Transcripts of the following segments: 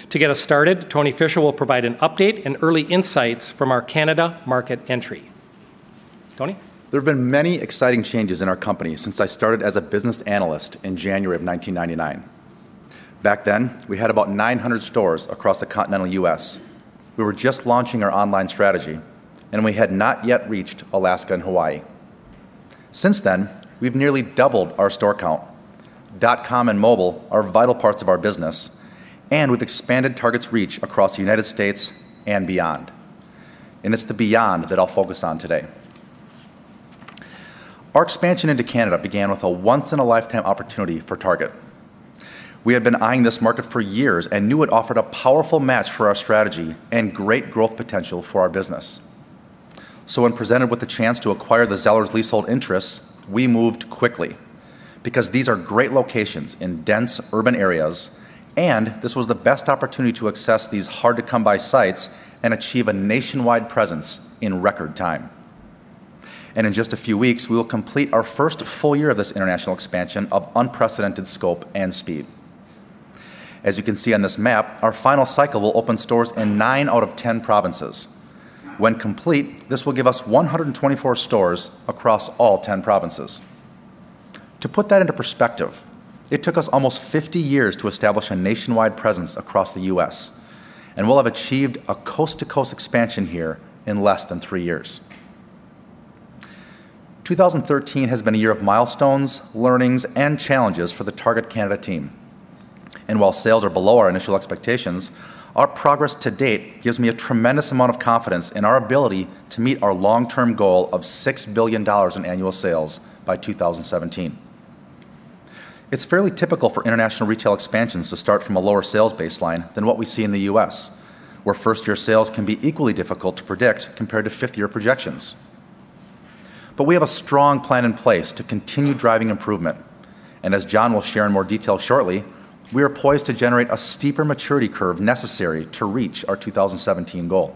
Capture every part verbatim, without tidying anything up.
To get us started, Tony Fisher will provide an update and early insights from our Canada market entry. Tony? There have been many exciting changes in our company since I started as a business analyst in January of nineteen ninety-nine. Back then, we had about nine hundred stores across the continental U S. We were just launching our online strategy, and we had not yet reached Alaska and Hawaii. Since then, we've nearly doubled our store count. Dot-com and mobile are vital parts of our business, and we've expanded Target's reach across the United States and beyond. And it's the beyond that I'll focus on today. Our expansion into Canada began with a once-in-a-lifetime opportunity for Target. We had been eyeing this market for years and knew it offered a powerful match for our strategy and great growth potential for our business. So when presented with the chance to acquire the Zellers leasehold interests, we moved quickly, because these are great locations in dense urban areas, and this was the best opportunity to access these hard-to-come-by sites and achieve a nationwide presence in record time. And in just a few weeks, we will complete our first full year of this international expansion of unprecedented scope and speed. As you can see on this map, our final cycle will open stores in nine out of ten provinces. When complete, this will give us one hundred twenty-four stores across all ten provinces. To put that into perspective, it took us almost fifty years to establish a nationwide presence across the U S, and we'll have achieved a coast-to-coast expansion here in less than three years. two thousand thirteen has been a year of milestones, learnings, and challenges for the Target Canada team. And while sales are below our initial expectations, our progress to date gives me a tremendous amount of confidence in our ability to meet our long-term goal of six billion dollars in annual sales by two thousand seventeen. It's fairly typical for international retail expansions to start from a lower sales baseline than what we see in the U S, where first-year sales can be equally difficult to predict compared to fifth-year projections. But we have a strong plan in place to continue driving improvement. And as John will share in more detail shortly, we are poised to generate a steeper maturity curve necessary to reach our two thousand seventeen goal.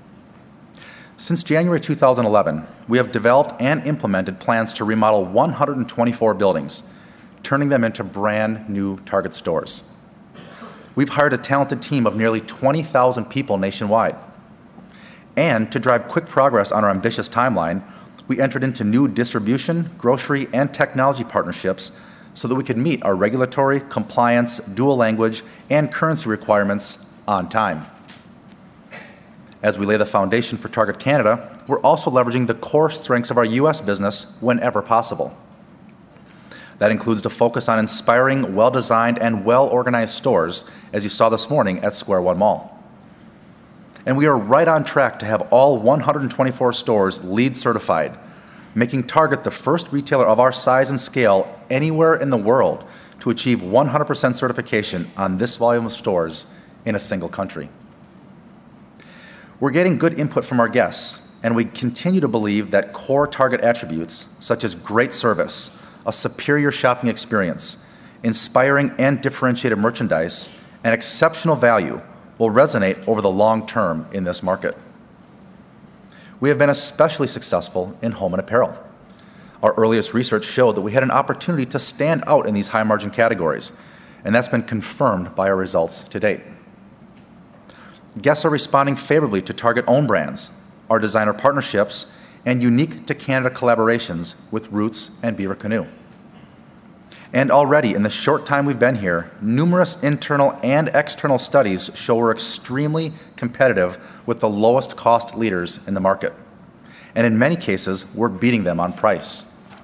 Since January two thousand eleven, we have developed and implemented plans to remodel one hundred twenty-four buildings, turning them into brand new Target stores. We've hired a talented team of nearly twenty thousand people nationwide. And to drive quick progress on our ambitious timeline, we entered into new distribution, grocery, and technology partnerships so that we could meet our regulatory, compliance, dual language, and currency requirements on time. As we lay the foundation for Target Canada, we're also leveraging the core strengths of our U S business whenever possible. That includes the focus on inspiring, well-designed, and well-organized stores, as you saw this morning at Square One Mall. And we are right on track to have all one hundred twenty-four stores LEED certified, making Target the first retailer of our size and scale anywhere in the world to achieve one hundred percent certification on this volume of stores in a single country. We're getting good input from our guests, and we continue to believe that core Target attributes, such as great service, a superior shopping experience, inspiring and differentiated merchandise, and exceptional value, will resonate over the long term in this market. We have been especially successful in home and apparel. Our earliest research showed that we had an opportunity to stand out in these high-margin categories, and that's been confirmed by our results to date. Guests are responding favorably to Target own brands, our designer partnerships, and unique-to-Canada collaborations with Roots and Beaver Canoe. And already, in the short time we've been here, numerous internal and external studies show we're extremely competitive with the lowest cost leaders in the market. And in many cases, we're beating them on price.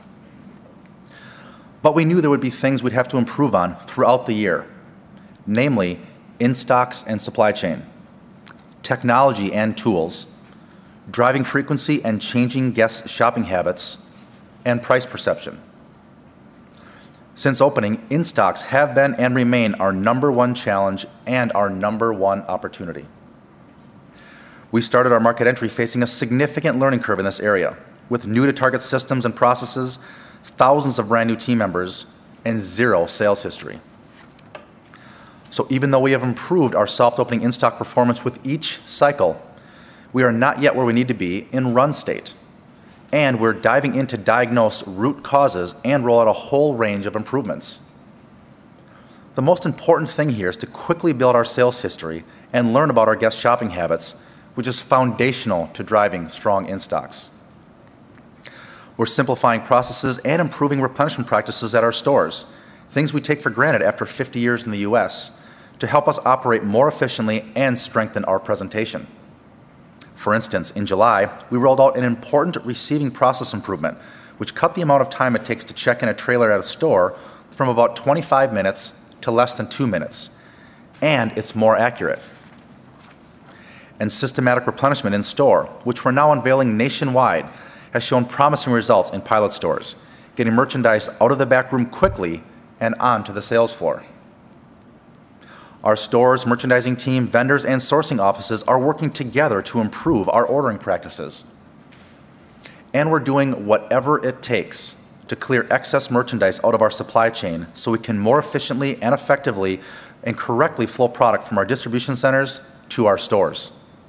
But we knew there would be things we'd have to improve on throughout the year, namely in-stocks and supply chain, technology and tools, driving frequency and changing guest shopping habits, and price perception. Since opening, in-stocks have been and remain our number one challenge and our number one opportunity. We started our market entry facing a significant learning curve in this area, with new-to-Target systems and processes, thousands of brand new team members, and zero sales history. So even though we have improved our soft opening in-stock performance with each cycle, we are not yet where we need to be in run state. And we're diving in to diagnose root causes and roll out a whole range of improvements. The most important thing here is to quickly build our sales history and learn about our guest shopping habits, which is foundational to driving strong in-stocks. We're simplifying processes and improving replenishment practices at our stores, things we take for granted after fifty years in the U S, to help us operate more efficiently and strengthen our presentation. For instance, in July, we rolled out an important receiving process improvement, which cut the amount of time it takes to check in a trailer at a store from about twenty-five minutes to less than two minutes, and it's more accurate. And systematic replenishment in store, which we're now unveiling nationwide, has shown promising results in pilot stores, getting merchandise out of the back room quickly and onto the sales floor. Our stores, merchandising team, vendors, and sourcing offices are working together to improve our ordering practices. And we're doing whatever it takes to clear excess merchandise out of our supply chain so we can more efficiently and effectively and correctly flow product from our distribution centers to our stores.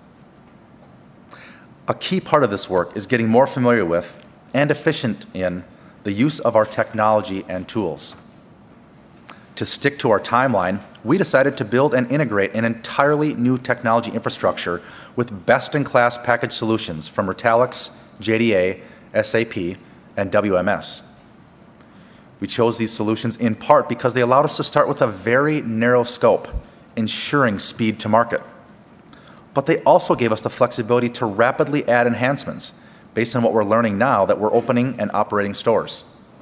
A key part of this work is getting more familiar with and efficient in the use of our technology and tools. To stick to our timeline, we decided to build and integrate an entirely new technology infrastructure with best-in-class package solutions from Retalix, J D A, S A P, and W M S. We chose these solutions in part because they allowed us to start with a very narrow scope, ensuring speed to market. But they also gave us the flexibility to rapidly add enhancements based on what we're learning now that we're opening and operating stores.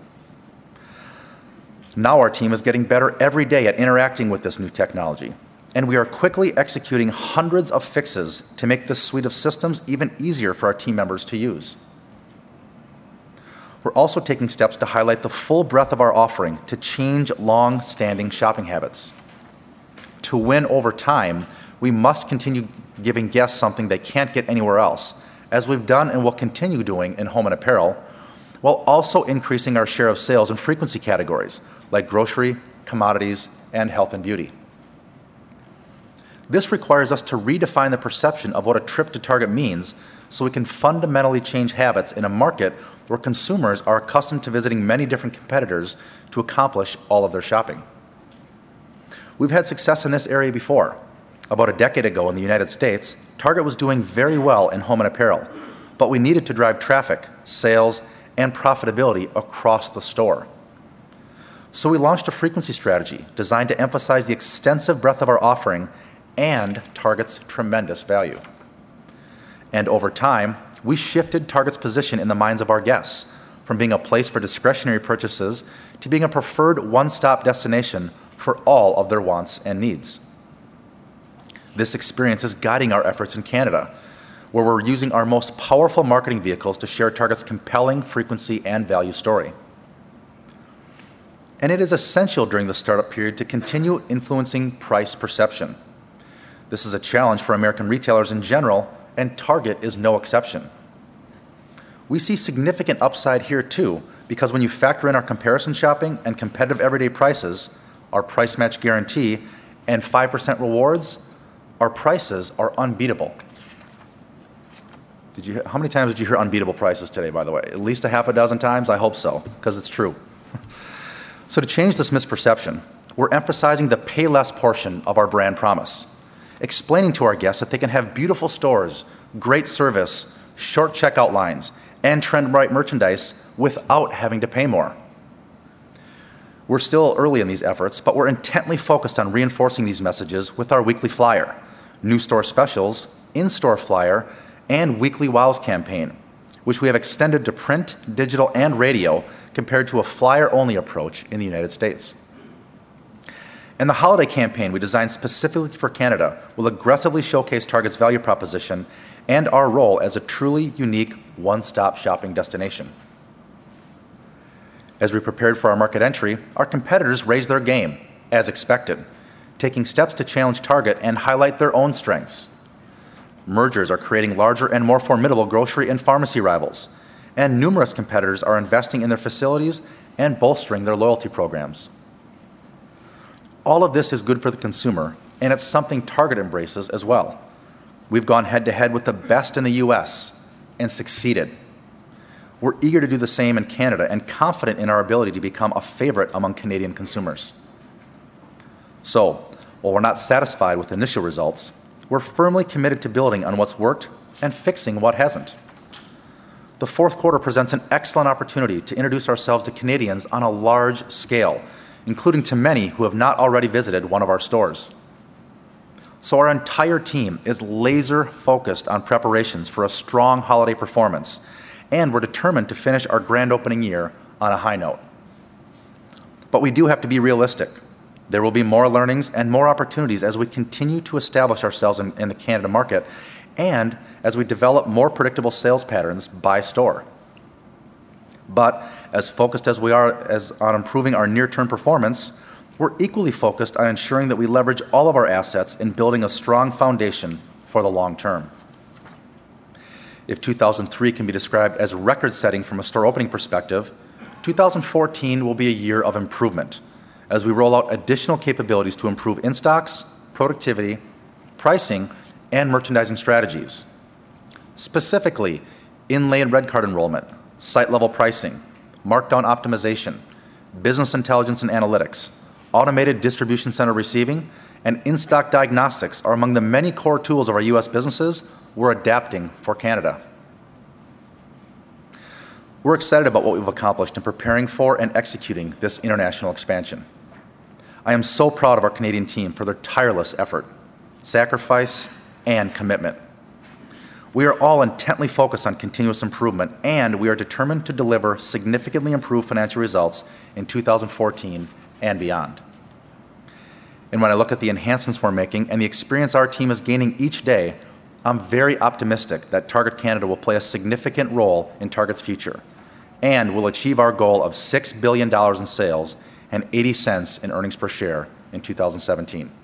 Now our team is getting better every day at interacting with this new technology, and we are quickly executing hundreds of fixes to make this suite of systems even easier for our team members to use. We're also taking steps to highlight the full breadth of our offering to change long-standing shopping habits. To win over time, we must continue giving guests something they can't get anywhere else, as we've done and will continue doing in home and apparel, while also increasing our share of sales in frequency categories like grocery, commodities, and health and beauty. This requires us to redefine the perception of what a trip to Target means so we can fundamentally change habits in a market where consumers are accustomed to visiting many different competitors to accomplish all of their shopping. We've had success in this area before. About a decade ago in the United States, Target was doing very well in home and apparel, but we needed to drive traffic, sales, and profitability across the store. So we launched a frequency strategy designed to emphasize the extensive breadth of our offering and Target's tremendous value. And over time, we shifted Target's position in the minds of our guests from being a place for discretionary purchases to being a preferred one-stop destination for all of their wants and needs. This experience is guiding our efforts in Canada, where we're using our most powerful marketing vehicles to share Target's compelling frequency and value story. And it is essential during the startup period to continue influencing price perception. This is a challenge for American retailers in general, and Target is no exception. We see significant upside here too, because when you factor in our comparison shopping and competitive everyday prices, our price match guarantee, and five percent rewards, our prices are unbeatable. Did you, how many times did you hear unbeatable prices today, by the way? At least a half a dozen times? I hope so, because it's true. So to change this misperception, we're emphasizing the pay less portion of our brand promise, explaining to our guests that they can have beautiful stores, great service, short checkout lines, and trend-right merchandise without having to pay more. We're still early in these efforts, but we're intently focused on reinforcing these messages with our weekly flyer, new store specials, in-store flyer, and weekly Wows campaign, which we have extended to print, digital, and radio compared to a flyer-only approach in the United States. And the holiday campaign we designed specifically for Canada will aggressively showcase Target's value proposition and our role as a truly unique one-stop shopping destination. As we prepared for our market entry, our competitors raised their game, as expected, taking steps to challenge Target and highlight their own strengths. Mergers are creating larger and more formidable grocery and pharmacy rivals, and numerous competitors are investing in their facilities and bolstering their loyalty programs. All of this is good for the consumer, and it's something Target embraces as well. We've gone head-to-head with the best in the U S and succeeded. We're eager to do the same in Canada and confident in our ability to become a favorite among Canadian consumers. So, while we're not satisfied with initial results, we're firmly committed to building on what's worked and fixing what hasn't. The fourth quarter presents an excellent opportunity to introduce ourselves to Canadians on a large scale, including to many who have not already visited one of our stores. So our entire team is laser focused on preparations for a strong holiday performance, and we're determined to finish our grand opening year on a high note. But we do have to be realistic. There will be more learnings and more opportunities as we continue to establish ourselves in, in the Canada market and as we develop more predictable sales patterns by store. But as focused as we are as on improving our near-term performance, we're equally focused on ensuring that we leverage all of our assets in building a strong foundation for the long term. If two thousand three can be described as record-setting from a store opening perspective, two thousand fourteen will be a year of improvement as we roll out additional capabilities to improve in-stocks, productivity, pricing, and merchandising strategies. Specifically, in-lane and red card enrollment, site-level pricing, markdown optimization, business intelligence and analytics, automated distribution center receiving, and in-stock diagnostics are among the many core tools of our U S businesses we're adapting for Canada. We're excited about what we've accomplished in preparing for and executing this international expansion. I am so proud of our Canadian team for their tireless effort, sacrifice, and commitment. We are all intently focused on continuous improvement, and we are determined to deliver significantly improved financial results in two thousand fourteen and beyond. And when I look at the enhancements we're making and the experience our team is gaining each day, I'm very optimistic that Target Canada will play a significant role in Target's future and will achieve our goal of six billion dollars in sales and eighty cents in earnings per share in two thousand seventeen.